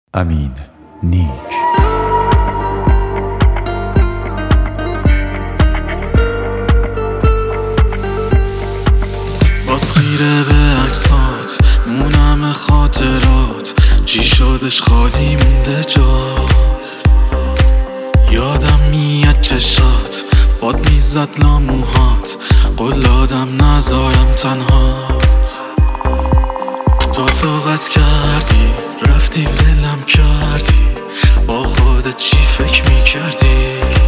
امین نیک. باز خیره به عکسات مونم خاطرات، چی شدش خالی مونده جات. یادم میاد چشات باد میزد لاموهات، قول دادم نذارم تنهات. تا طاقت کردی رفتی ولم کردی، با خودت چی فکر میکردی؟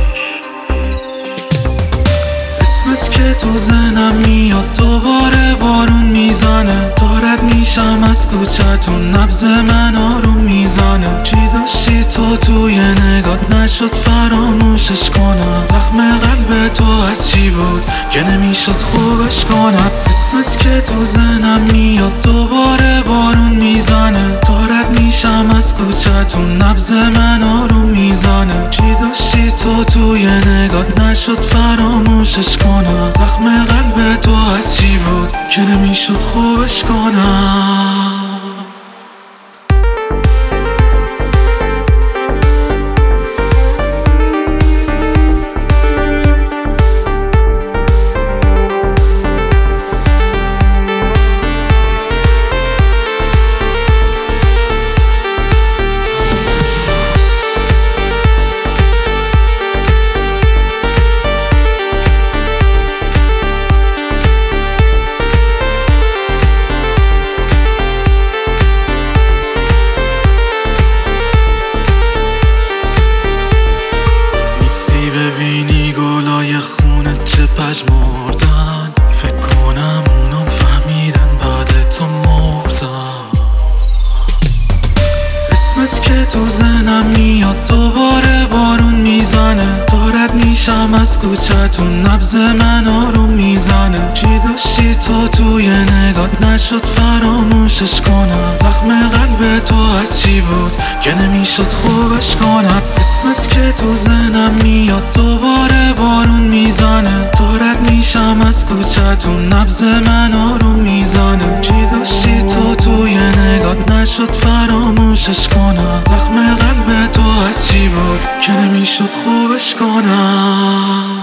اسمت که تو ذهنم میاد، دوباره بارون میزنه، دارد میشم از کوچتون، نبض من آروم میزنه. چی داشتی تو توی نگات نشد فراموشش کنم، زخم قلب تو از چی بود که نمیشد خوبش کنم. اسمت که تو ذهنم میاد، دوباره بارون میزنه، دارد میشم از کوچتون، نبض من آروم میزنه. چی داشتی تو توی نگات نشد فراموشش کنم، زخم قلب تو از چی بود که نمیشد خوبش کنم. ببینی گلای خونت چه پژمردن، فکر کنم اونام فهمیدن بعد تو مردن. اسمت که تو ذهنم میاد، دوباره بارون میزنه، دارد میشم از کوچتون، نبض من آروم میزنه. چی داشتی تو توی نگات نشد فراموشش کنم، زخم قلب تو از چی بود که نمیشد خوبش کنم. اسمت که تو ذهنم میاد، دوباره بارون میزنه، دارد میشم از کوچتون، نبض من آروم میزنه. چی داشتی تو توی نگات نشد فراموشش کنم، زخم قلب تو از چی بود که نمیشد خوبش کنم.